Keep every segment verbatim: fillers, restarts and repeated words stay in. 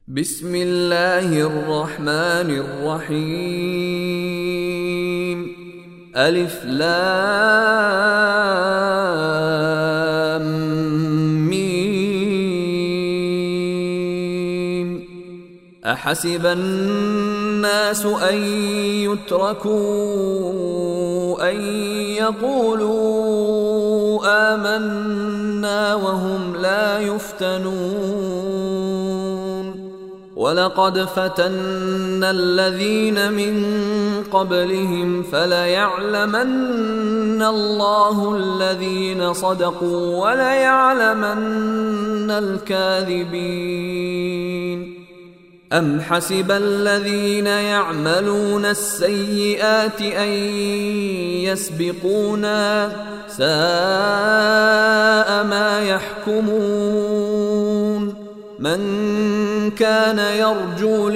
بسم الله الرحمن الرحيم. ألف لام ميم. أحسب الناس أن يتركوا أن يقولوا آمنا وهم لا يفتنون. ولقد فتنا الذين من قبلهم فليعلمن الله الذين صدقوا وليعلمن الكاذبين. أم حسب الذين يعملون السيئات أن يسبقونا ساء ما يحكمون. من كان يرجو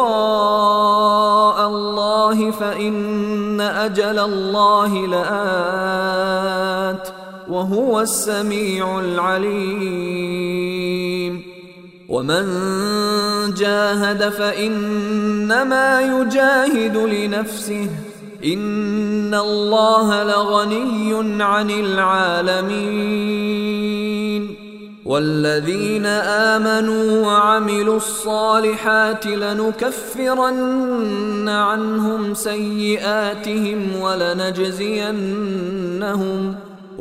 لقاء الله فإن أجل الله لآت وهو السميع العليم. ومن جاهد فإنما يجاهد لنفسه إن الله لغني عن العالمين. والذين آمنوا وعملوا الصالحات لنكفرن عنهم سيئاتهم ولنجزينهم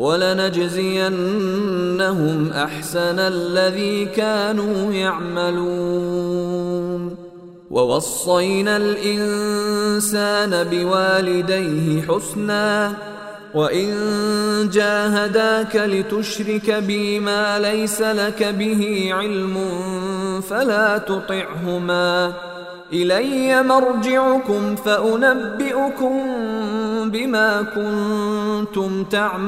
ولنجزينهم أحسن الذي كانوا يعملون. ووصينا الإنسان بوالديه حسنا وإن جاهداك لتشرك بي ما ليس لك به علم فلا تطعهما إلي مرجعكم فأنبئكم بما كنتم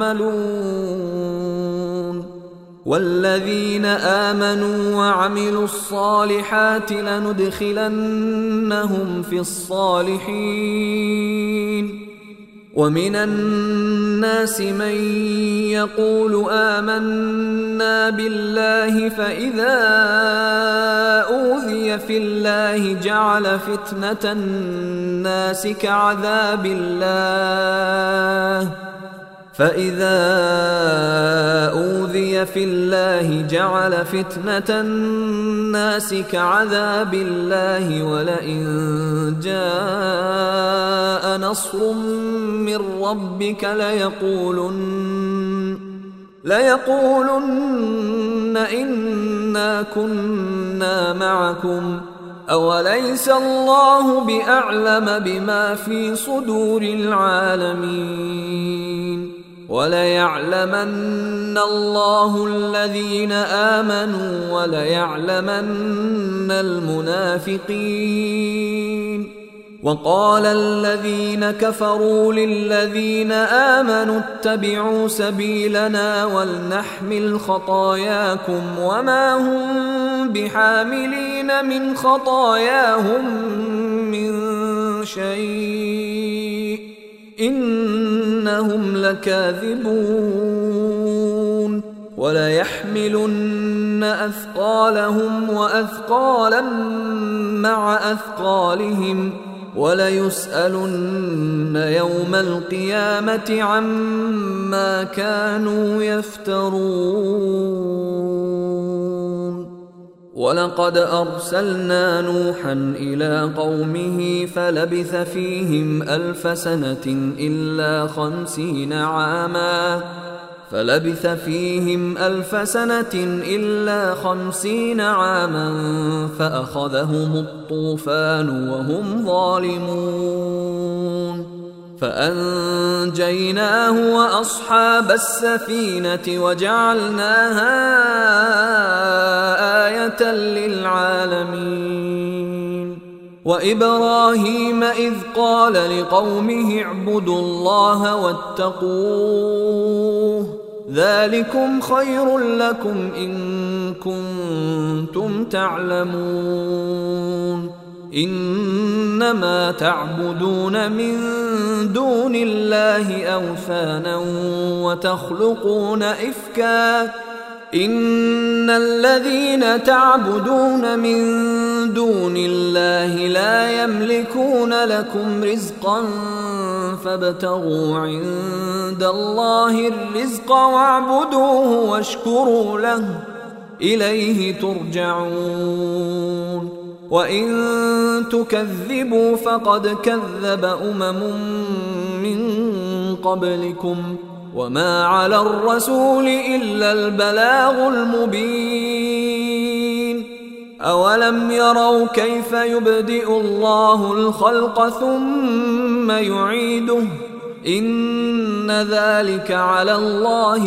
تعملون. والذين آمنوا وعملوا الصالحات لندخلنهم في الصالحين. ومن الناس من يقول آمنا بالله فإذا أوذي في الله جعل فتنة الناس كعذاب الله فإذا أوذي في الله جعل فتنة الناس كعذاب الله ولئن جاء نصر من ربك ليقولن ليقولن إنا كنا معكم أوليس الله بأعلم بما في صدور العالمين. وليعلمن الله الذين آمنوا وليعلمن المنافقين. وقال الذين كفروا للذين آمنوا اتبعوا سبيلنا ولنحمل خطاياكم وما هم بحاملين من خطاياهم من شيء إنهم لكاذبون. وليحملن أثقالهم وأثقالا مع أثقالهم وليسألن يوم القيامة عما كانوا يفترون. ولقد أرسلنا نوحا إلى قومه فلبث فيهم ألف سنة إلا خمسين عاما فلبث فيهم ألف سنة إلا خمسين عاما فأخذهم الطوفان وهم ظالمون. فأنجيناه وأصحاب السفينة وجعلناها آية للعالمين. وإبراهيم إذ قال لقومه اعبدوا الله واتقوه ذلكم خير لكم إن كنتم تعلمون. إنما تعبدون من دون الله أوثانا وتخلقون إفكا إن الذين تعبدون من دون الله لا يملكون لكم رزقا فابتغوا عند الله الرزق واعبدوه واشكروا له إليه ترجعون وإن تكذبوا فقد كذب أمم من قبلكم وما على الرسول إلا البلاغ المبين أولم يروا كيف يبدئ الله الخلق ثم يعيده إن ذلك على الله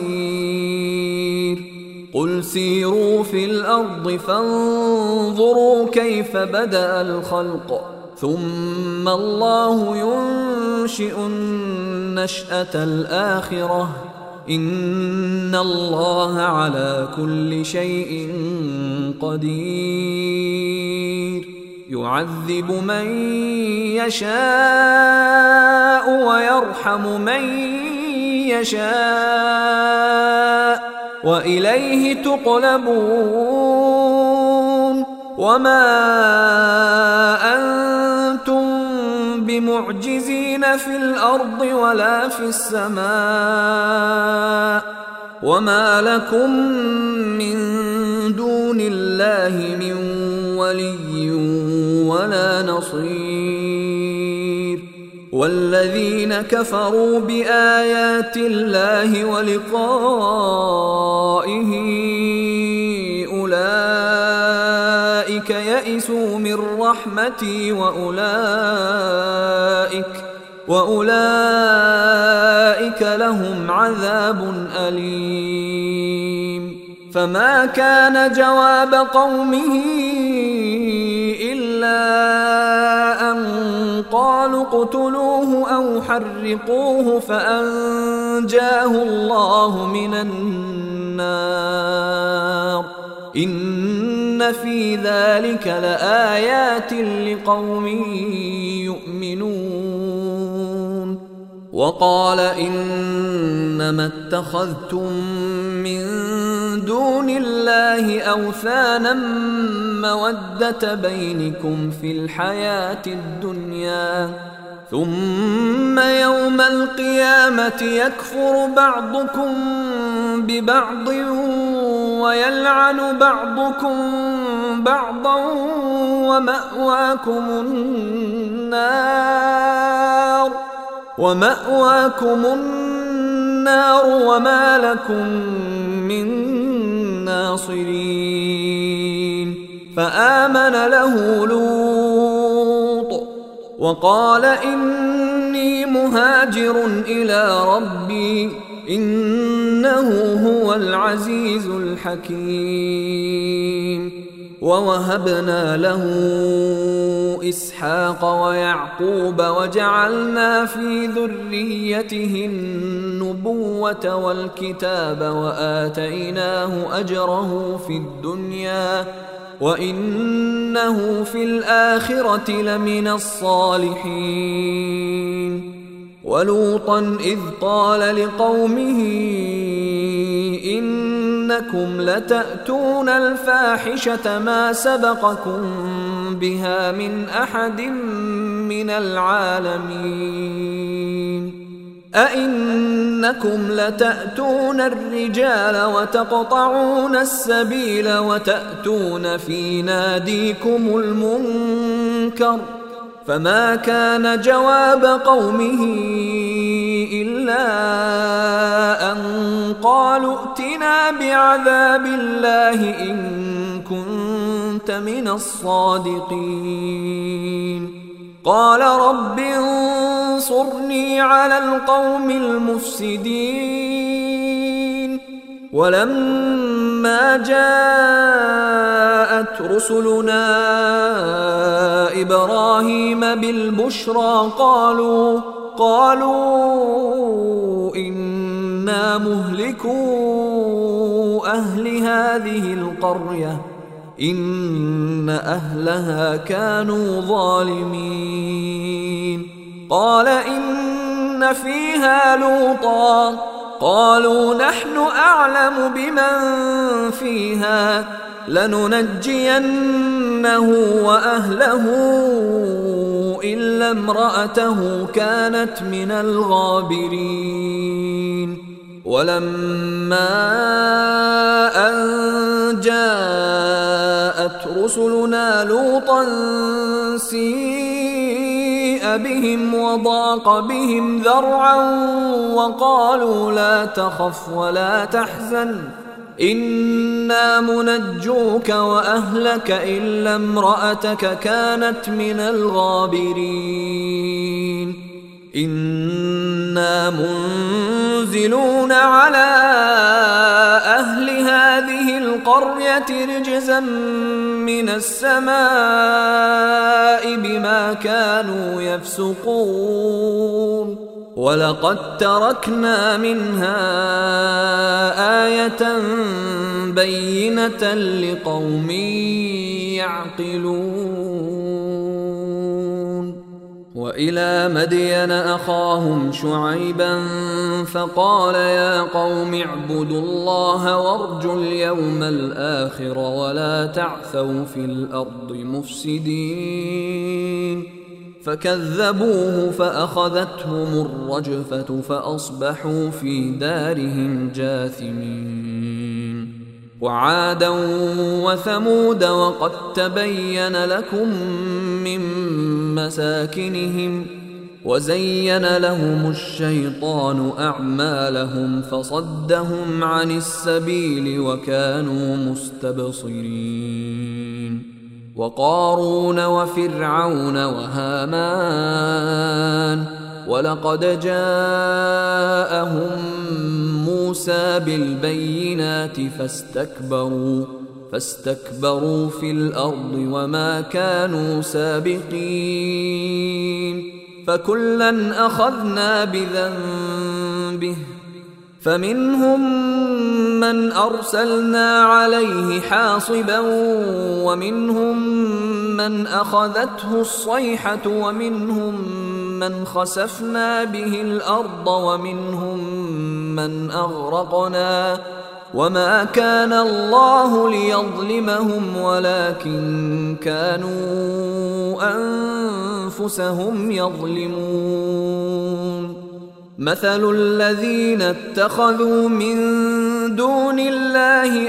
يسير قل سيروا في الأرض فانظروا كيف بدأ الخلق ثم الله ينشئ النشأة الآخرة إن الله على كل شيء قدير يعذب من يشاء ويرحم من يشاء وإليه تقلبون وما أنتم بمعجزين في الأرض ولا في السماء وما لكم من دون الله من ولي ولا نصير والذين كفروا بآيات الله ولقائه أولئك يئسوا من رحمتي وأولئك وأولئك لهم عذاب أليم فما كان جواب قومه إلا أن قالوا اقتلوه أو حرقوه فأنجاه الله من النار إن في ذلك لآيات لقوم يؤمنون وقال إنما اتخذتم من دون الله أوثانا مودة بينكم في الحياة الدنيا ثم يوم القيامة يكفر بعضكم ببعض ويلعن بعضكم بعضا ومأواكم النار ومأواكم النار وما لكم من ناصرين فآمن له لوط وقال إني مهاجر إلى ربي إنه هو العزيز الحكيم ووهبنا له إسحاق ويعقوب وجعلنا في ذريته النبوة والكتاب وآتيناه أجره في الدنيا وإنه في الآخرة لمن الصالحين ولوطا إذ قال لقومه إنكم لتأتون الفاحشة ما سبقكم بها من أحد من العالمين أئنكم لتأتون الرجال وتقطعون السبيل وتأتون في ناديكم المنكر فما كان جواب قومه إلا أن قالوا ائتنا بعذاب الله إن كنت من الصادقين قال رب انصرني على القوم المفسدين ولما جاءت رسلنا إبراهيم بالبشرى قالوا قالوا إنا مهلكو أهل هذه القرية إن أهلها كانوا ظالمين قال إن فيها لوطا قالوا نحن أعلم بمن فيها لننجينه وأهله إلا امرأته كانت من الغابرين ولما أن جاءت رسلنا لوطا سيء بهم وضاق بهم ذرعا وقالوا لا تخف ولا تحزن إنا منجوك وأهلك إلا امرأتك كانت من الغابرين إنا منزلون على أهل هذه القرية رجزا من السماء بما كانوا يفسقون ولقد تركنا منها آية بينة لقوم يعقلون وإلى مدين أخاهم شعيبا فقال يا قوم اعبدوا الله وارجوا اليوم الآخر ولا تعثوا في الأرض مفسدين فكذبوه فأخذتهم الرجفة فأصبحوا في دارهم جاثمين وعادا وثمود وقد تبين لكم من مساكنهم وزين لهم الشيطان أعمالهم فصدهم عن السبيل وكانوا مستبصرين وقارون وفرعون وهامان ولقد جاءهم موسى بالبينات فاستكبروا فاستكبروا في الأرض وما كانوا سابقين فكلا أخذنا بذنبه فمنهم من أرسلنا عليه حاصبا ومنهم من أخذته الصيحة ومنهم من خسفنا به الأرض ومنهم من أغرقنا وما كان الله ليظلمهم ولكن كانوا أنفسهم يظلمون مثل الذين اتخذوا من دون الله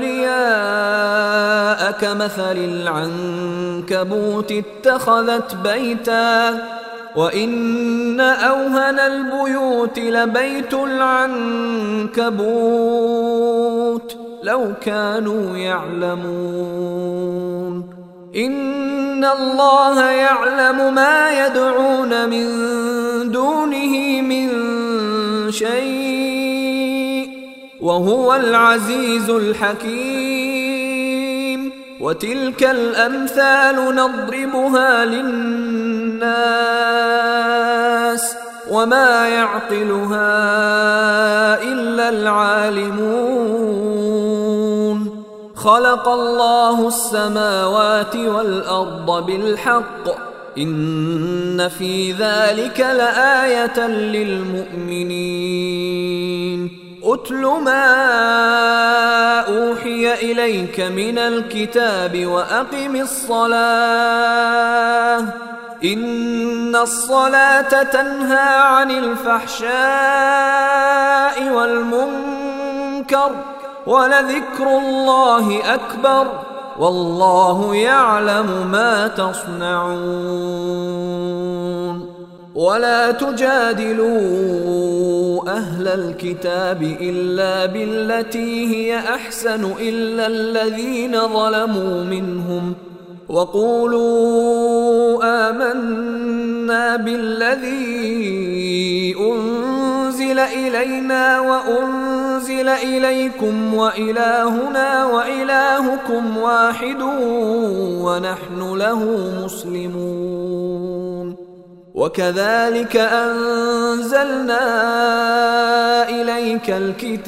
أولياء كمثل العنكبوت اتخذت بيتا وإن أوهن البيوت لبيت العنكبوت لو كانوا يعلمون إن الله يعلم ما يدعون من دونه من شيء وهو العزيز الحكيم وتلك الأمثال نضربها للناس وما يعقلها إلا العالمون خلق الله السماوات والأرض بالحق إن في ذلك لآية للمؤمنين أتل ما أوحي إليك من الكتاب وأقم الصلاة إن الصلاة تنهى عن الفحشاء والمنكر ولذكر الله أكبر والله يعلم ما تصنعون ولا تجادلوا أهل الكتاب إلا بالتي هي أحسن إلا الذين ظلموا منهم وقولوا آمنا بالذي أنزل إلينا وأنزل إليكم وإلهنا وإلهكم واحد ونحن له مسلمون وكذلك أنزلنا إليك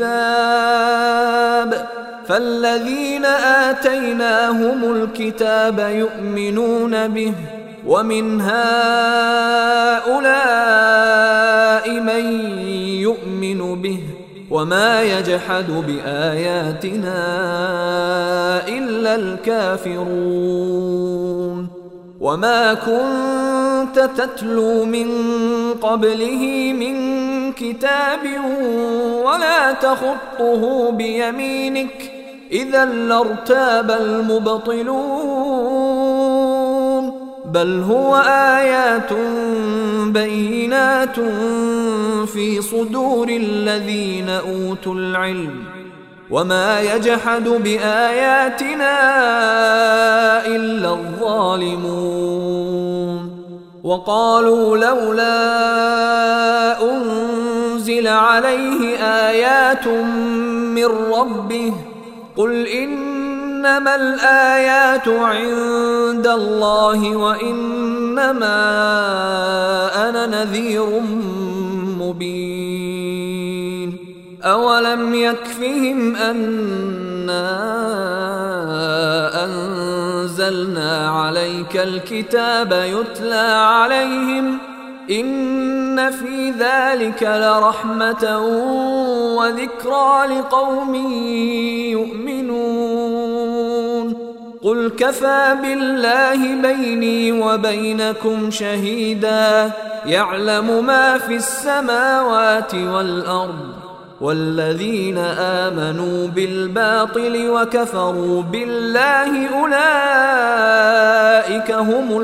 الكتاب فالذين آتيناهم الكتاب يؤمنون به ومن هؤلاء من يؤمن به وما يجحد بآياتنا إلا الكافرون وما كنت تتلو من قبله من كتاب ولا تخطه بيمينك إذا لارتاب المبطلون بل هو آيات بينات في صدور الذين أوتوا العلم وما يجحد بآياتنا إلا الظالمون وقالوا لولا أنزل عليه آيات من ربه قل إنما الآيات عند الله وإنما أنا نذير مبين أولم يكفهم أنا أنزلنا عليك الكتاب يتلى عليهم إن في ذلك لرحمة وذكرى لقوم يؤمنون قل كفى بالله بيني وبينكم شهيدا يعلم ما في السماوات والأرض والذين آمنوا بالباطل وكفروا بالله أولئك هم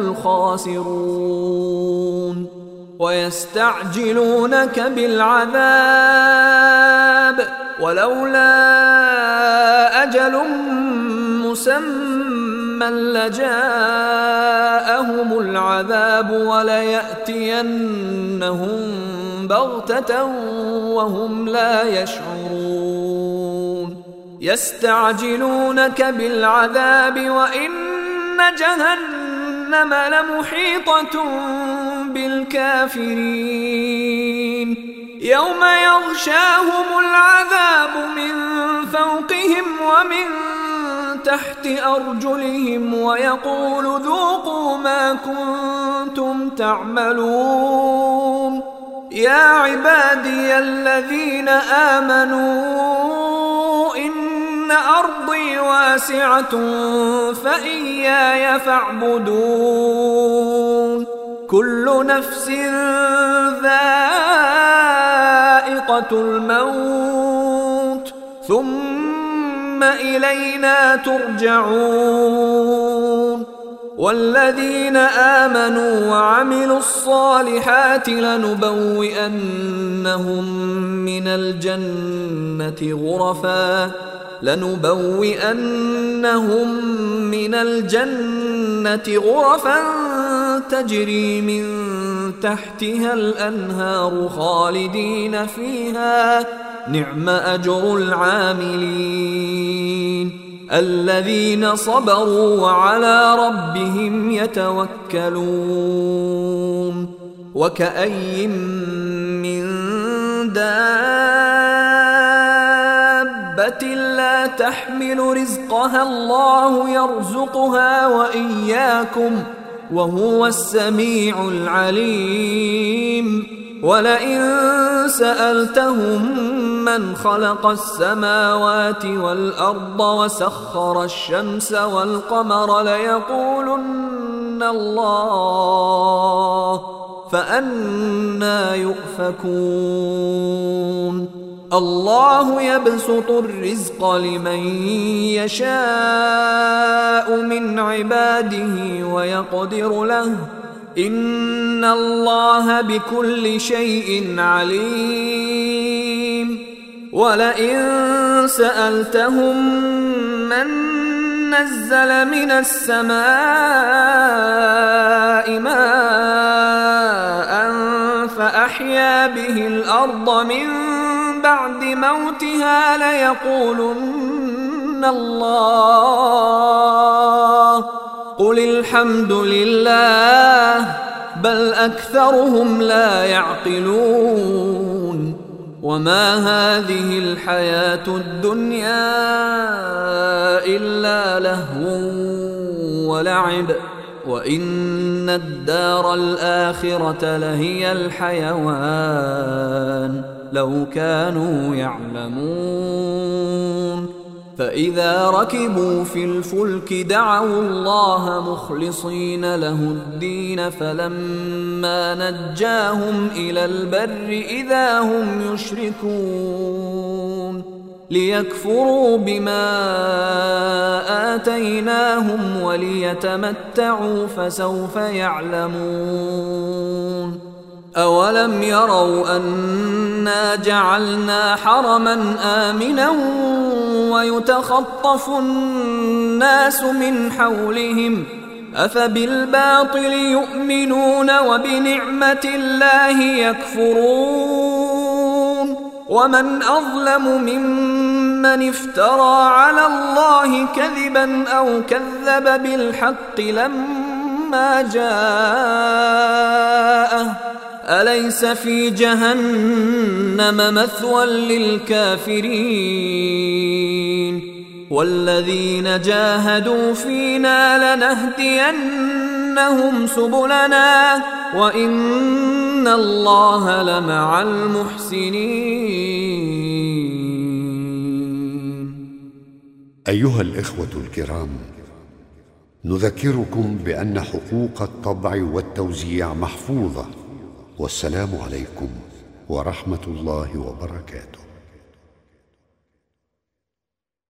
الخاسرون ويستعجلونك بالعذاب ولولا أجل مسمى لجاءهم العذاب وليأتينهم بغتة وهم لا يشعرون يستعجلونك بالعذاب وإن جهنم لمحيطة بالكافرين يوم يغشاهم العذاب من فوقهم ومن تحت أرجلهم ويقول ذوقوا ما كنتم تعملون يا عبادي الذين آمنوا إن أرضي واسعة فإياي فاعبدون كل نفس ذائقة الموت ثم إلينا ترجعون والذين آمنوا وعملوا الصالحات لنبوئنهم من الجنة غرفا لنبوئنهم من الجنة غرفا تجري من تحتها الأنهار خالدين فيها نعم أجر العاملين الذين صبروا وعلى ربهم يتوكلون وكأي من دابة لا تحمل رزقها الله يرزقها وإياكم وهو السميع العليم ولئن سألتهم من خلق السماوات والأرض وسخر الشمس والقمر ليقولن الله فأنى يؤفكون الله يبسط الرزق لمن يشاء من عباده ويقدر له إن الله بكل شيء عليم ولئن سألتهم من نزل من السماء ماء فأحيا به الأرض من بعد موتها ليقولن الله قل الحمد لله بل أكثرهم لا يعقلون وما هذه الحياة الدنيا إلا لهو ولعب وإن الدار الآخرة لهي الحيوان لو كانوا يعلمون. فإذا ركبوا في الفلك دعوا الله مخلصين له الدين فلما نجاهم إلى البر إذا هم يشركون ليكفروا بما آتيناهم وليتمتعوا فسوف يعلمون. أولم يروا أنا جعلنا حرما آمنا ويتخطف الناس من حولهم أفبالباطل يؤمنون وبنعمة الله يكفرون. ومن أظلم ممن افترى على الله كذبا أو كذب بالحق لما جاءه أليس في جهنم مثوى للكافرين. والذين جاهدوا فينا لنهدينهم سبلنا وإن الله لمع المحسنين. أيها الإخوة الكرام، نذكركم بأن حقوق الطبع والتوزيع محفوظة. والسلام عليكم ورحمة الله وبركاته.